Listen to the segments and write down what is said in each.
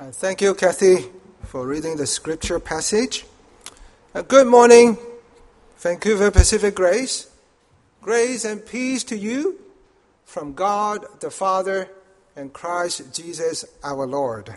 Thank you, Kathy, for reading the scripture passage. Good morning, Vancouver Pacific Grace. Grace and peace to you from God the Father and Christ Jesus our Lord.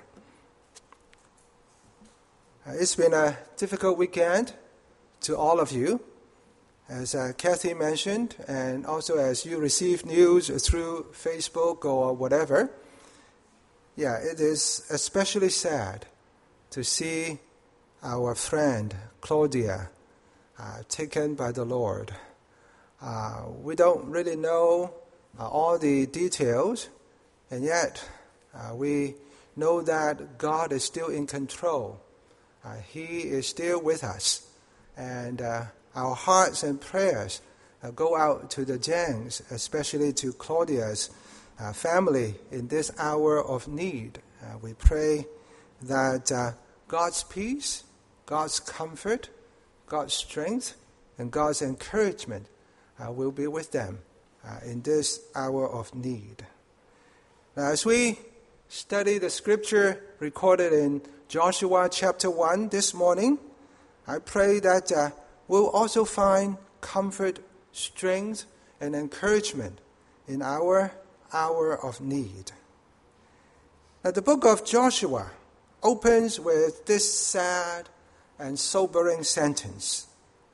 It's been a difficult weekend to all of you, as Kathy mentioned, and also as you receive news through Facebook or whatever. Yeah, it is especially sad to see our friend Claudia taken by the Lord. We don't really know all the details, and yet we know that God is still in control. He is still with us, and our hearts and prayers go out to the Jangs, especially to Claudia's family in this hour of need. We pray that God's peace, God's comfort, God's strength, and God's encouragement will be with them in this hour of need. Now, as we study the scripture recorded in Joshua chapter 1 this morning, I pray that we'll also find comfort, strength, and encouragement in our hour of need. Now, the book of Joshua opens with this sad and sobering sentence.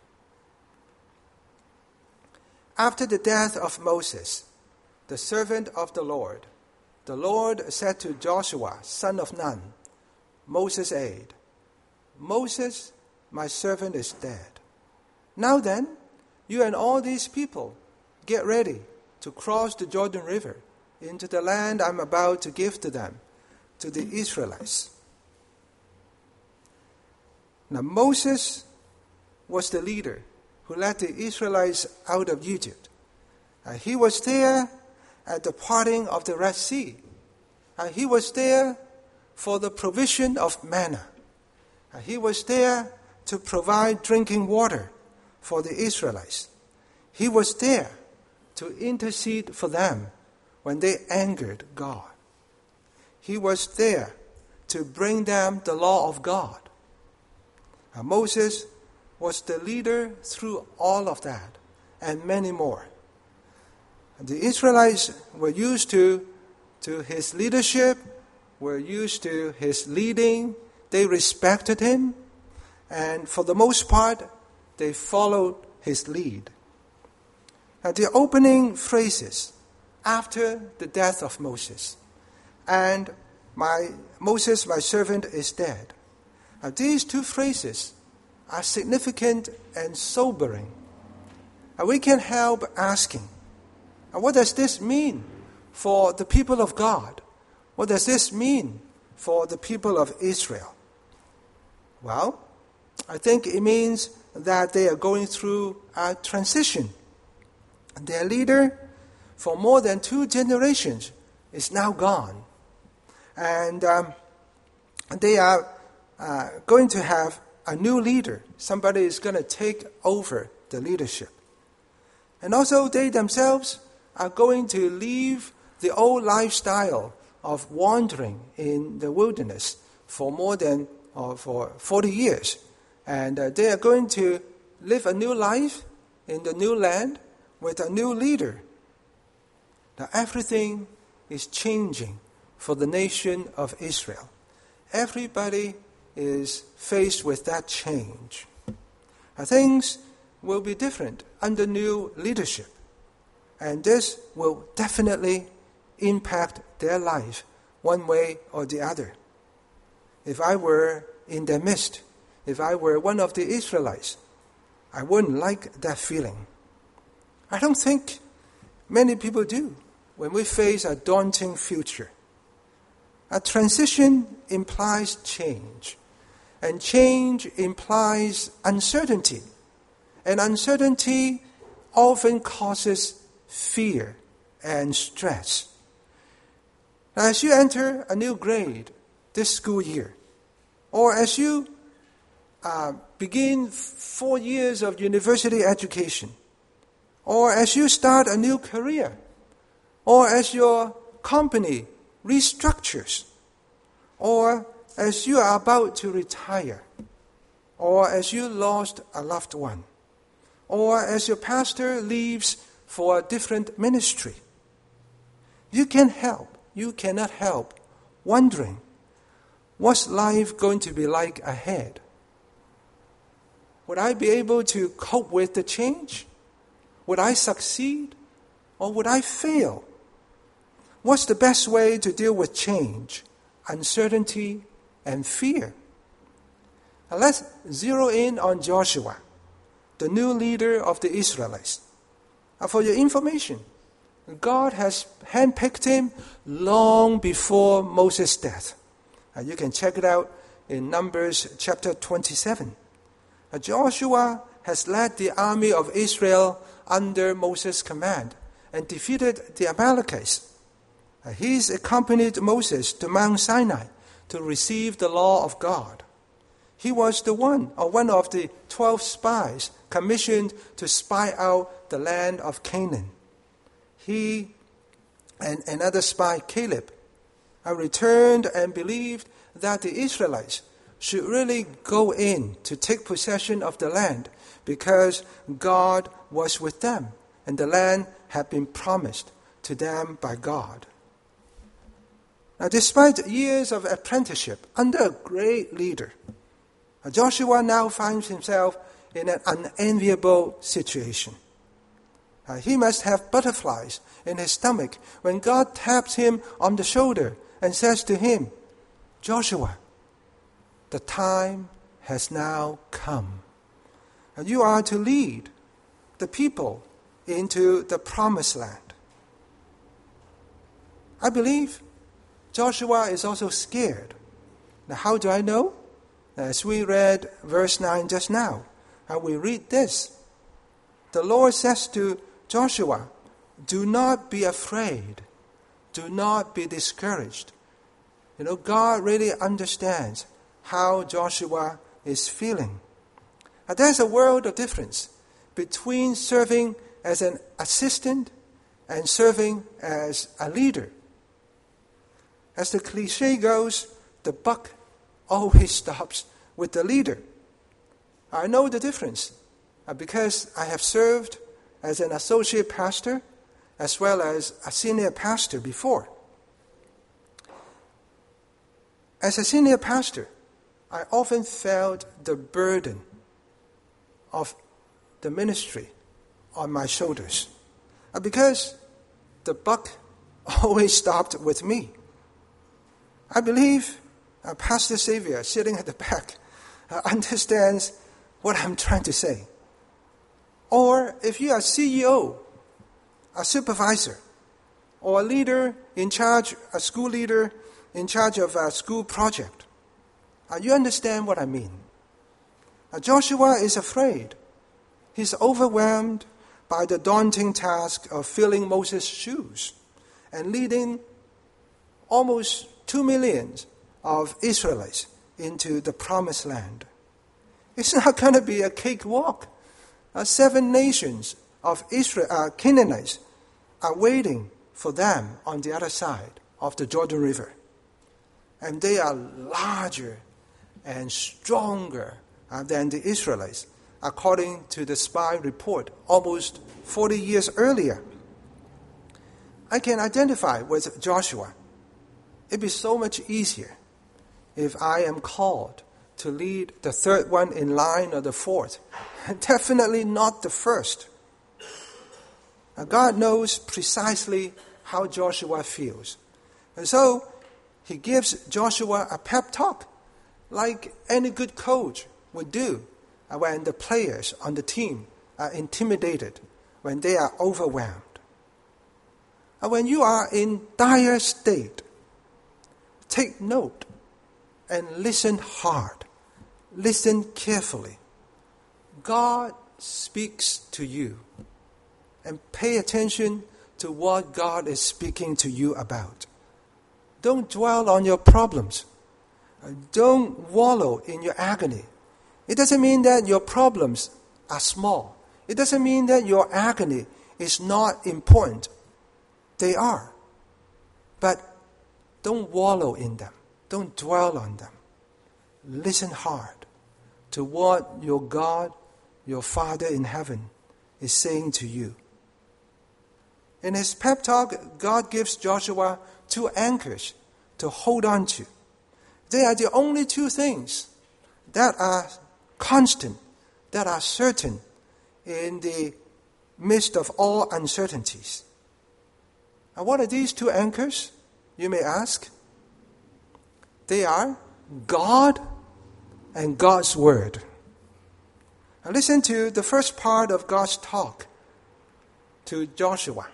After the death of Moses, the servant of the Lord said to Joshua, son of Nun, Moses' aide, Moses, my servant, is dead. Now then, you and all these people get ready to cross the Jordan River into the land I'm about to give to them, to the Israelites. Now, Moses was the leader who led the Israelites out of Egypt. He was there at the parting of the Red Sea. He was there for the provision of manna. He was there to provide drinking water for the Israelites. He was there to intercede for them when they angered God. He was there to bring them the law of God. Moses was the leader through all of that and many more. The Israelites were used to his leadership, were used to his leading. They respected him, and for the most part, they followed his lead. Now, the opening phrases after the death of Moses and Moses, my servant, is dead. Now, these two phrases are significant and sobering. We can't help asking, what does this mean for the people of God? What does this mean for the people of Israel? Well, I think it means that they are going through a transition. Their leader for more than 2 generations is now gone. And they are going to have a new leader. Somebody is going to take over the leadership. And also they themselves are going to leave the old lifestyle of wandering in the wilderness for more than for 40 years. And they are going to live a new life in the new land with a new leader. Now everything is changing for the nation of Israel. Everybody is faced with that change. Things will be different under new leadership. And this will definitely impact their life one way or the other. If I were in their midst, if I were one of the Israelites, I wouldn't like that feeling. I don't think many people do when we face a daunting future. A transition implies change, and change implies uncertainty, and uncertainty often causes fear and stress. Now, as you enter a new grade this school year, or as you begin 4 years of university education, or as you start a new career, or as your company restructures, or as you are about to retire, or as you lost a loved one, or as your pastor leaves for a different ministry, you cannot help wondering, what's life going to be like ahead? Would I be able to cope with the change? Would I succeed or would I fail? What's the best way to deal with change, uncertainty, and fear? Now let's zero in on Joshua, the new leader of the Israelites. For your information, God has handpicked him long before Moses' death. You can check it out in Numbers chapter 27. Joshua has led the army of Israel under Moses' command and defeated the Amalekites. He's accompanied Moses to Mount Sinai to receive the law of God. He was one of the 12 spies commissioned to spy out the land of Canaan. He and another spy, Caleb, returned and believed that the Israelites should really go in to take possession of the land because God was with them and the land had been promised to them by God. Now, despite years of apprenticeship under a great leader, Joshua now finds himself in an unenviable situation. He must have butterflies in his stomach when God taps him on the shoulder and says to him, Joshua, the time has now come. You are to lead the people into the promised land. I believe Joshua is also scared. Now, how do I know? As we read verse 9 just now, we read this. The Lord says to Joshua, do not be afraid. Do not be discouraged. God really understands how Joshua is feeling. There's a world of difference between serving as an assistant and serving as a leader. As the cliche goes, the buck always stops with the leader. I know the difference because I have served as an associate pastor as well as a senior pastor before. As a senior pastor, I often felt the burden of the ministry on my shoulders because the buck always stopped with me. I believe Pastor Xavier, sitting at the back, understands what I'm trying to say. Or if you are a CEO, a supervisor, or a leader in charge, a school leader in charge of a school project, you understand what I mean. Joshua is afraid. He's overwhelmed by the daunting task of filling Moses' shoes and leading almost 2 million of Israelites into the promised land. It's not going to be a cakewalk. 7 nations of Canaanites are waiting for them on the other side of the Jordan River. And they are larger and stronger than the Israelites, according to the spy report almost 40 years earlier. I can identify with Joshua. It'd be so much easier if I am called to lead the third one in line or the fourth. Definitely not the first. Now, God knows precisely how Joshua feels. And so he gives Joshua a pep talk like any good coach would do when the players on the team are intimidated, when they are overwhelmed. And when you are in dire state, take note and listen hard. Listen carefully. God speaks to you. And pay attention to what God is speaking to you about. Don't dwell on your problems. Don't wallow in your agony. It doesn't mean that your problems are small. It doesn't mean that your agony is not important. They are. But don't wallow in them. Don't dwell on them. listen hard to what your God, your Father in heaven, is saying to you. In his pep talk, God gives Joshua 2 anchors to hold on to. They are the only 2 things that are constant, that are certain in the midst of all uncertainties. And what are these 2 anchors, you may ask? They are God and God's Word. Now listen to the first part of God's talk to Joshua.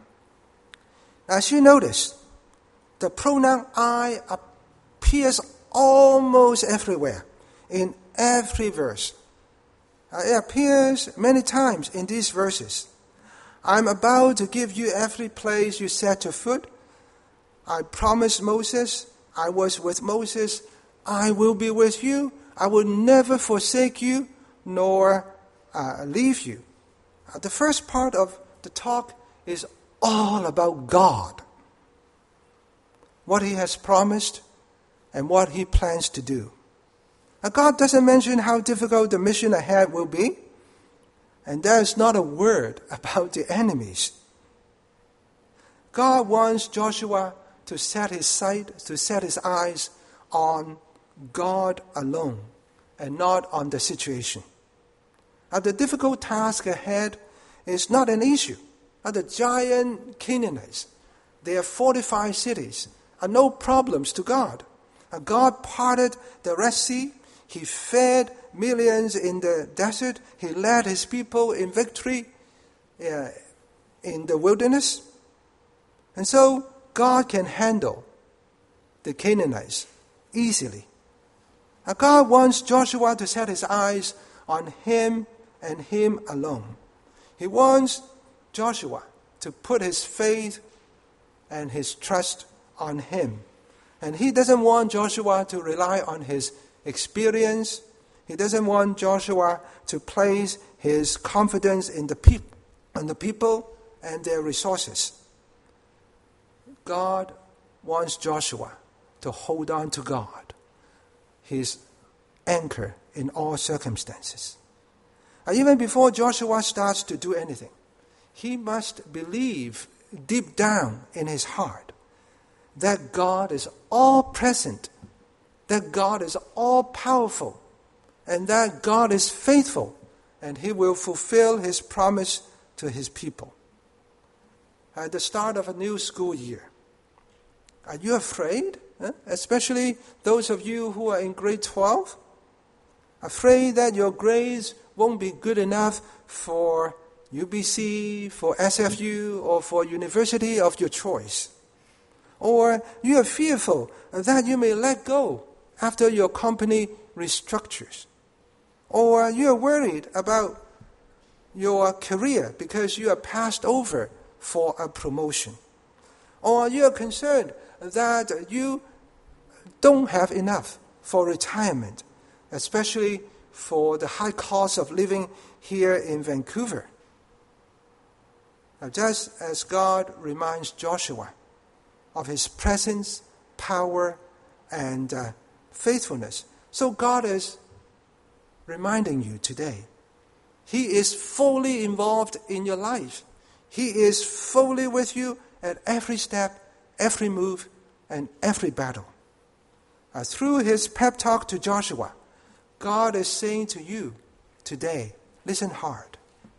As you notice, the pronoun I appears almost everywhere, in every verse. It appears many times in these verses. I'm about to give you every place you set your foot. I promised Moses, I was with Moses, I will be with you. I will never forsake you, nor leave you. The first part of the talk is all about God, what he has promised and what he plans to do. Now, God doesn't mention how difficult the mission ahead will be, and there is not a word about the enemies. God wants Joshua to set his sight, to set his eyes on God alone and not on the situation. Now, the difficult task ahead is not an issue. The giant Canaanites, their fortified cities, are no problems to God. God parted the Red Sea. He fed millions in the desert. He led his people in victory in the wilderness. And so God can handle the Canaanites easily. Now, God wants Joshua to set his eyes on him and him alone. He wants Joshua to put his faith and his trust on him. And he doesn't want Joshua to rely on his experience. He doesn't want Joshua to place his confidence in the people and their resources. God wants Joshua to hold on to God, his anchor in all circumstances. Even before Joshua starts to do anything, he must believe deep down in his heart that God is all present, that God is all powerful, and that God is faithful, and he will fulfill his promise to his people. At the start of a new school year, are you afraid? Especially those of you who are in grade 12? Afraid that your grades won't be good enough for UBC, for SFU, or for university of your choice. Or you are fearful that you may let go after your company restructures. Or you are worried about your career because you are passed over for a promotion. Or you are concerned that you don't have enough for retirement, especially for the high cost of living here in Vancouver. Now, just as God reminds Joshua of his presence, power, and faithfulness, so God is reminding you today. He is fully involved in your life. He is fully with you at every step, every move, and every battle. Through his pep talk to Joshua, God is saying to you today, listen hard.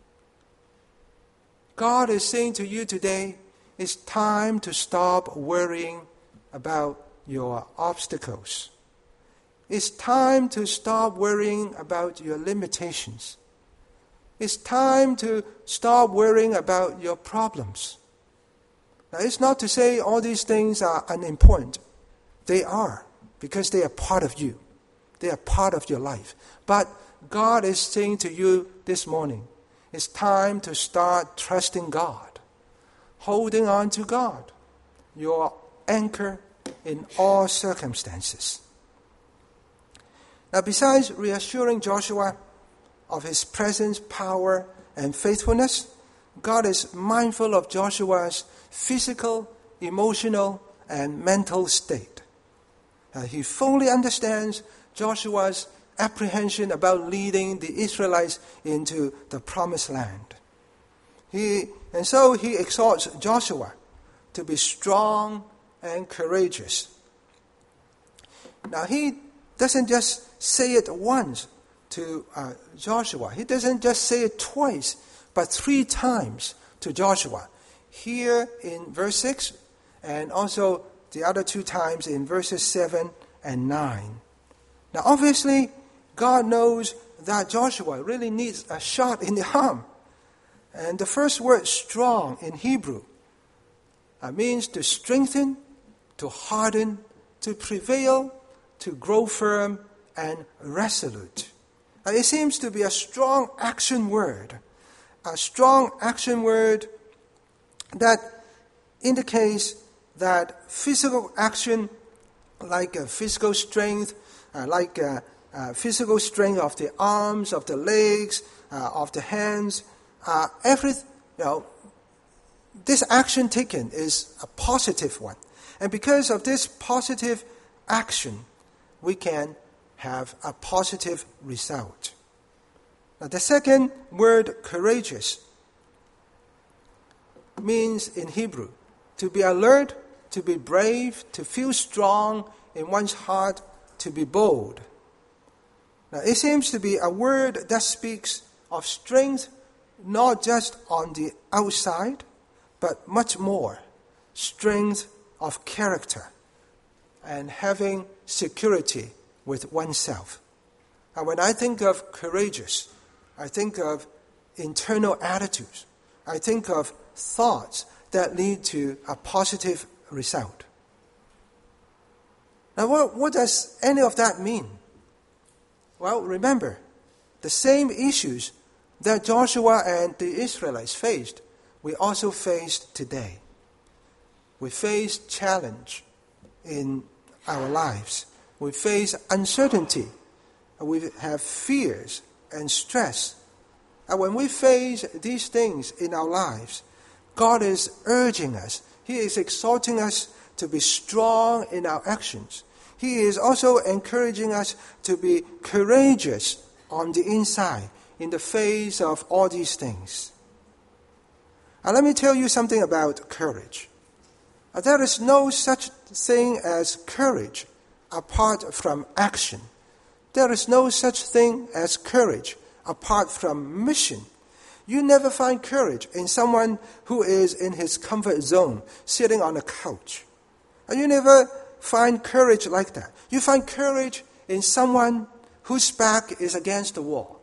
God is saying to you today, it's time to stop worrying about your obstacles. It's time to stop worrying about your limitations. It's time to stop worrying about your problems. Now, it's not to say all these things are unimportant. They are, because they are part of you. They are part of your life. But God is saying to you this morning, it's time to start trusting God, holding on to God, your anchor in all circumstances. Now, besides reassuring Joshua of his presence, power, and faithfulness, God is mindful of Joshua's physical, emotional, and mental state. He fully understands Joshua's apprehension about leading the Israelites into the promised land. And so he exhorts Joshua to be strong and courageous. Now he doesn't just say it once to Joshua. He doesn't just say it twice, but 3 times to Joshua. Here in verse 6, and also the other 2 times in verses 7 and 9. Now obviously, God knows that Joshua really needs a shot in the arm. And the first word, strong, in Hebrew, means to strengthen, to harden, to prevail, to grow firm and resolute. It seems to be a strong action word. A strong action word that indicates that physical action, like physical strength, physical strength of the arms, of the legs, of the hands, this action taken is a positive one. And because of this positive action, we can have a positive result. Now, the second word, courageous, means in Hebrew to be alert, to be brave, to feel strong in one's heart, to be bold. Now, it seems to be a word that speaks of strength, not just on the outside, but much more, strength of character and having security with oneself. And when I think of courageous, I think of internal attitudes. I think of thoughts that lead to a positive result. Now, what does any of that mean? Well, remember, the same issues that Joshua and the Israelites faced, we also faced today. We face challenge in our lives. We face uncertainty. We have fears and stress. And when we face these things in our lives, God is urging us. He is exhorting us to be strong in our actions. He is also encouraging us to be courageous on the inside in the face of all these things. And let me tell you something about courage. There is no such thing as courage apart from action. There is no such thing as courage apart from mission. You never find courage in someone who is in his comfort zone, sitting on a couch. And you never find courage like that. You find courage in someone whose back is against the wall.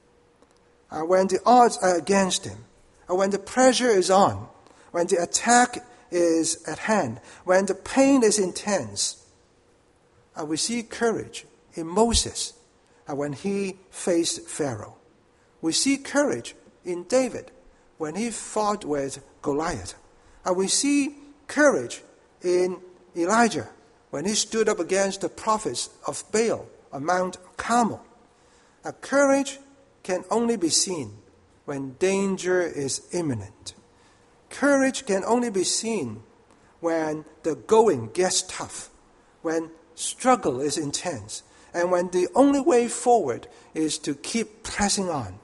When the odds are against him, when the pressure is on, when the attack is at hand, when the pain is intense, we see courage in Moses when he faced Pharaoh. We see courage in David when he fought with Goliath. And we see courage in Elijah when he stood up against the prophets of Baal on Mount Carmel. Courage can only be seen when danger is imminent. Courage can only be seen when the going gets tough, when struggle is intense, and when the only way forward is to keep pressing on.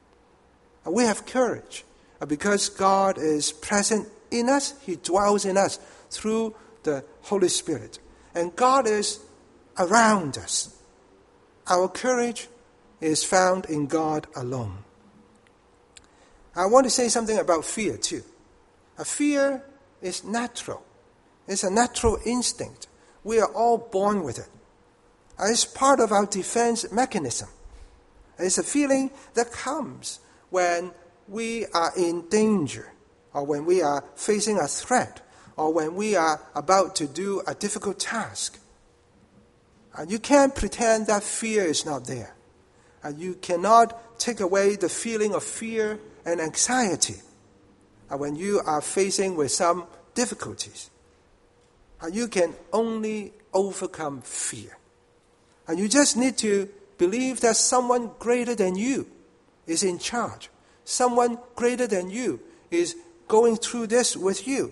We have courage because God is present in us. He dwells in us through the Holy Spirit. And God is around us. Our courage is found in God alone. I want to say something about fear too. Fear is natural. It's a natural instinct. We are all born with it. It's part of our defense mechanism. It's a feeling that comes when we are in danger, or when we are facing a threat, or when we are about to do a difficult task. You can't pretend that fear is not there. You cannot take away the feeling of fear and anxiety when you are facing with some difficulties. You can only overcome fear. And you just need to believe that someone greater than you is in charge. Someone greater than you is going through this with you.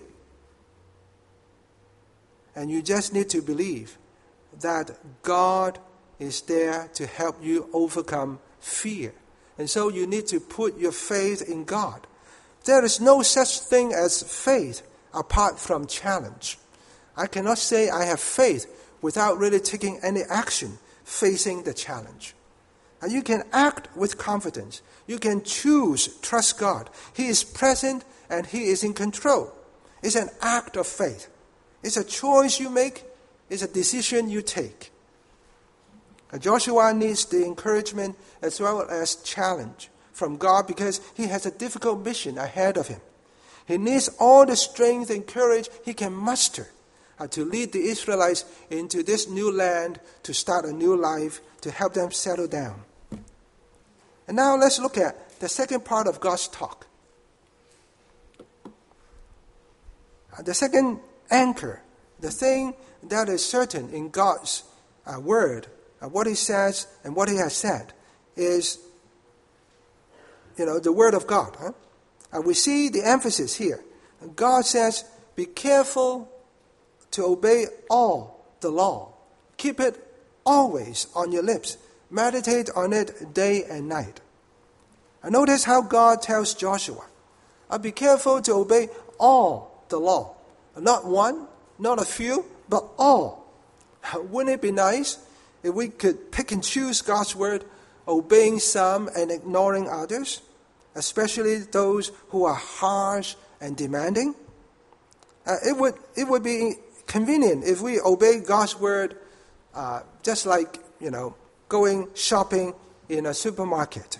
And you just need to believe that God is there to help you overcome fear. And so you need to put your faith in God. There is no such thing as faith apart from challenge. I cannot say I have faith without really taking any action facing the challenge. And you can act with confidence. You can choose, trust God. He is present and He is in control. It's an act of faith. It's a choice you make. It's a decision you take. Joshua needs the encouragement as well as challenge from God because he has a difficult mission ahead of him. He needs all the strength and courage he can muster to lead the Israelites into this new land, to start a new life, to help them settle down. And now let's look at the second part of God's talk. The second anchor, the thing that is certain in God's word, what He says and what He has said, is, the word of God. We see the emphasis here. God says, be careful to obey all the law. Keep it always on your lips. Meditate on it day and night. And notice how God tells Joshua, be careful to obey all the law. Not one, not a few, but all. Wouldn't it be nice if we could pick and choose God's word, obeying some and ignoring others, especially those who are harsh and demanding? It would be convenient if we obey God's word just like, going shopping in a supermarket.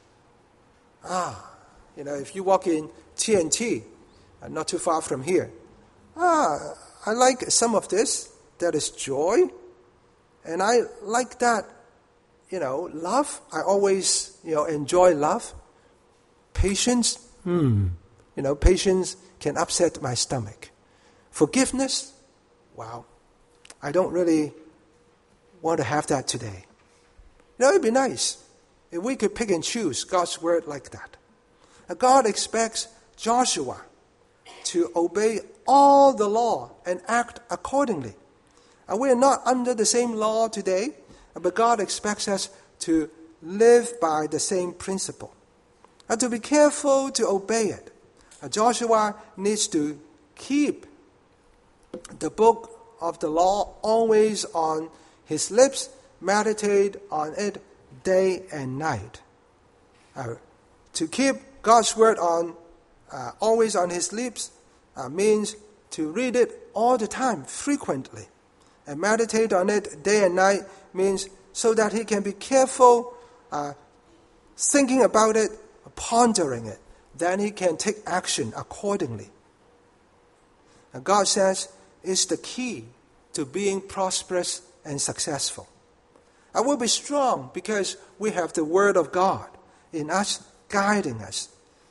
If you walk in T&T, not too far from here, I like some of this. That is joy. And I like that, love. I always, enjoy love. Patience. Patience can upset my stomach. Forgiveness. Wow. I don't really want to have that today. It'd be nice if we could pick and choose God's word like that. God expects Joshua to obey all the law and act accordingly. We are not under the same law today, but God expects us to live by the same principle. And to be careful to obey it. Joshua needs to keep the book of the law always on his lips, meditate on it day and night. To keep God's word on always on his lips means to read it all the time, frequently. And meditate on it day and night means so that he can be careful, thinking about it, pondering it. Then he can take action accordingly. And God says it's the key to being prosperous and successful. I will be strong because we have the word of God in us, guiding us.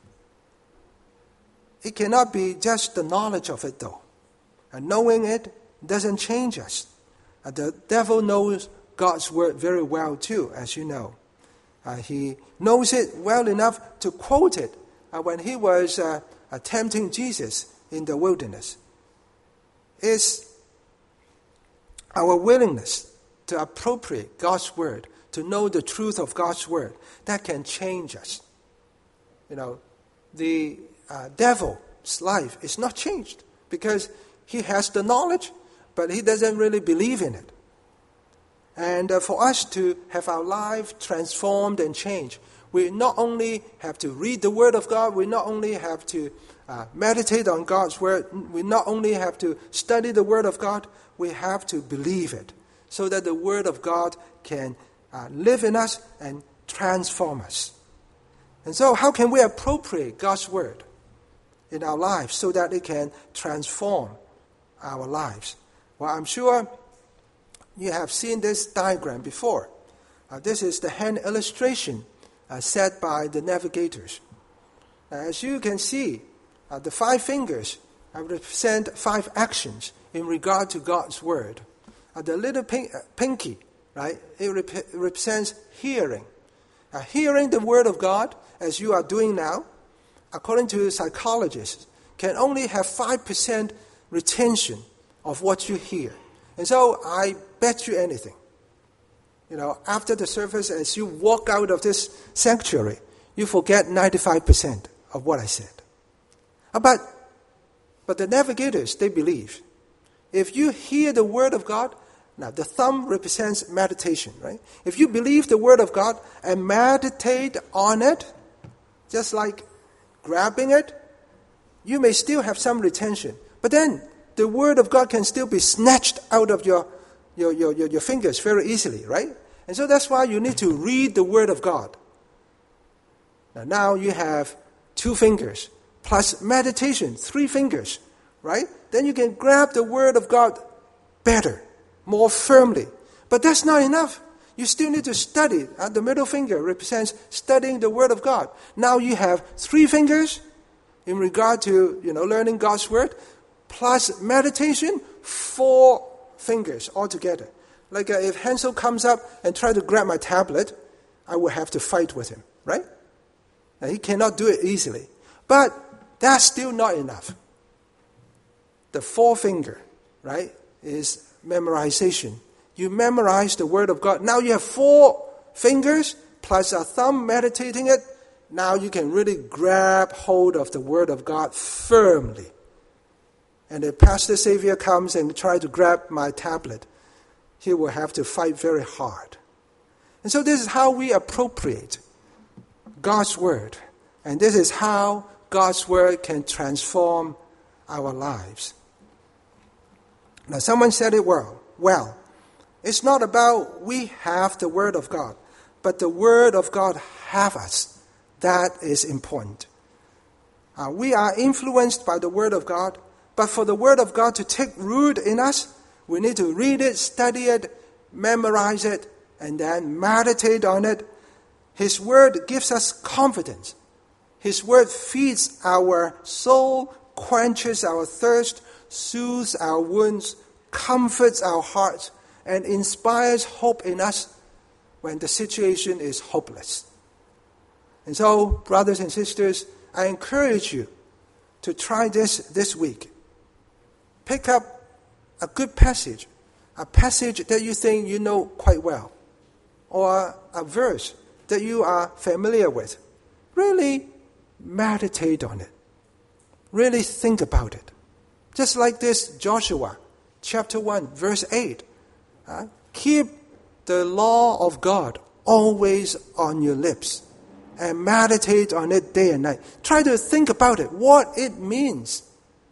It cannot be just the knowledge of it, though. And knowing it doesn't change us. The devil knows God's word very well, too, as you know. He knows it well enough to quote it when he was tempting Jesus in the wilderness. It's our willingness to appropriate God's word, to know the truth of God's word, that can change us. The devil's life is not changed because he has the knowledge, but he doesn't really believe in it. And for us to have our life transformed and changed, we not only have to read the Word of God, we not only have to meditate on God's Word, we not only have to study the Word of God, we have to believe it so that the Word of God can live in us and transform us. And so how can we appropriate God's Word in our lives so that it can transform our lives? Well, I'm sure you have seen this diagram before. This is the hand illustration set by the navigators. As you can see, the 5 fingers represent 5 actions in regard to God's word. The little pinky, right, it represents hearing. Hearing the word of God, as you are doing now, according to psychologists, can only have 5% retention of what you hear. And so I bet you anything, after the service, as you walk out of this sanctuary, you forget 95% of what I said. But the navigators, they believe. If you hear the word of God, now the thumb represents meditation, right? If you believe the word of God and meditate on it, just like grabbing it, you may still have some retention. But then the word of God can still be snatched out of your fingers very easily, right? And so that's why you need to read the word of God. Now you have 2 fingers plus meditation, 3 fingers, right? Then you can grab the word of God better, more firmly. But that's not enough. You still need to study. The middle finger represents studying the word of God. Now you have 3 fingers in regard to learning God's word, plus meditation, 4 fingers altogether. Like if Hansel comes up and tries to grab my tablet, I will have to fight with him, right? Now, he cannot do it easily. But that's still not enough. The 4th finger, right, is memorization. You memorize the word of God. Now you have 4 fingers plus a thumb meditating it. Now you can really grab hold of the word of God firmly. And if Pastor Xavier comes and tries to grab my tablet, he will have to fight very hard. And so this is how we appropriate God's word. And this is how God's word can transform our lives. Now someone said it well, it's not about we have the word of God, but the word of God have us. That is important. We are influenced by the word of God, but for the word of God to take root in us, we need to read it, study it, memorize it, and then meditate on it. His word gives us confidence. His word feeds our soul, quenches our thirst, soothes our wounds, comforts our hearts, and inspires hope in us when the situation is hopeless. And so, brothers and sisters, I encourage you to try this week. Pick up a good passage, a passage that you think you know quite well, or a verse that you are familiar with. Really meditate on it. Really think about it. Just like this Joshua, chapter 1, verse 8. Keep the law of God always on your lips and meditate on it day and night. Try to think about it, what it means.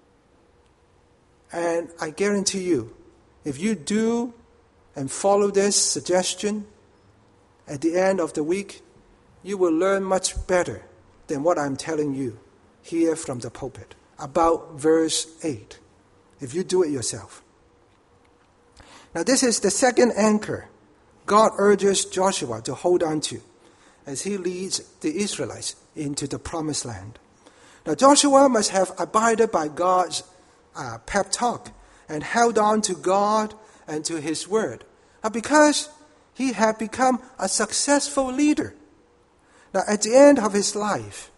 And I guarantee you, if you do and follow this suggestion, at the end of the week, you will learn much better than what I'm telling you here from the pulpit about verse 8, if you do it yourself. Now this is the second anchor God urges Joshua to hold on to as he leads the Israelites into the promised land. Now Joshua must have abided by God's pep talk and held on to God and to his word. Because he had become a successful leader. Now at the end of his life,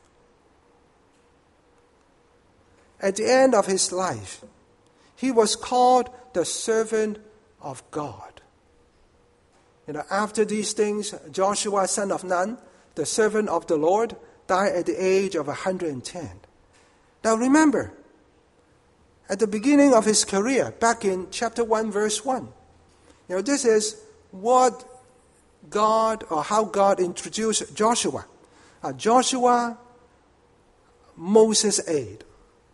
he was called the servant of God. After these things, Joshua, son of Nun, the servant of the Lord, died at the age of 110. Now remember, at the beginning of his career, back in chapter 1, verse 1, this is what God, or how God introduced Joshua. Joshua, Moses' aide.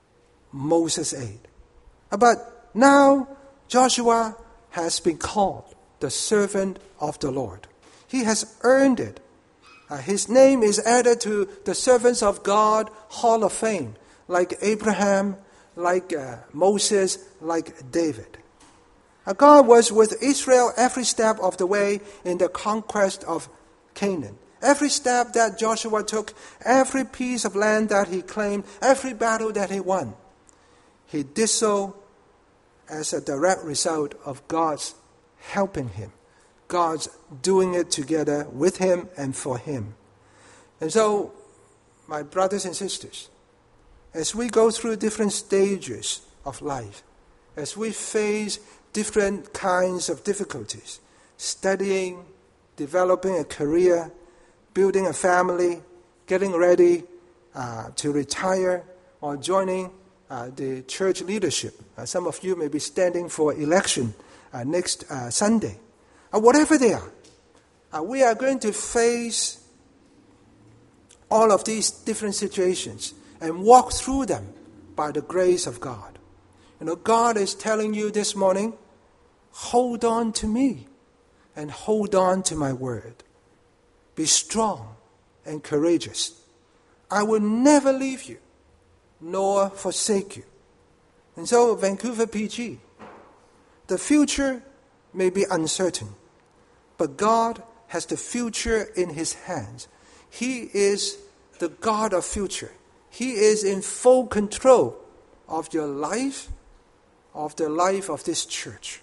But now Joshua has been called the servant of the Lord. He has earned it. His name is added to the servants of God Hall of Fame, like Abraham, like Moses, like David. God was with Israel every step of the way in the conquest of Canaan. Every step that Joshua took, every piece of land that he claimed, every battle that he won, he did so as a direct result of God's helping him, God's doing it together with him and for him. And so, my brothers and sisters, as we go through different stages of life, as we face different kinds of difficulties, studying, developing a career, building a family, getting ready to retire, or joining the church leadership. Some of you may be standing for election next Sunday. Whatever they are, we are going to face all of these different situations and walk through them by the grace of God. God is telling you this morning, hold on to me and hold on to my word. Be strong and courageous. I will never leave you nor forsake you. And so, Vancouver PG, the future may be uncertain, but God has the future in His hands. He is the God of future. He is in full control of your life, of the life of this church.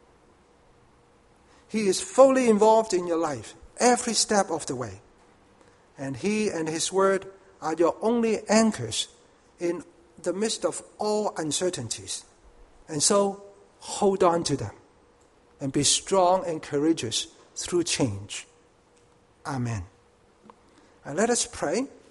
He is fully involved in your life, every step of the way. And He and His word are your only anchors in the midst of all uncertainties. And so, hold on to them and be strong and courageous through change. Amen. And let us pray.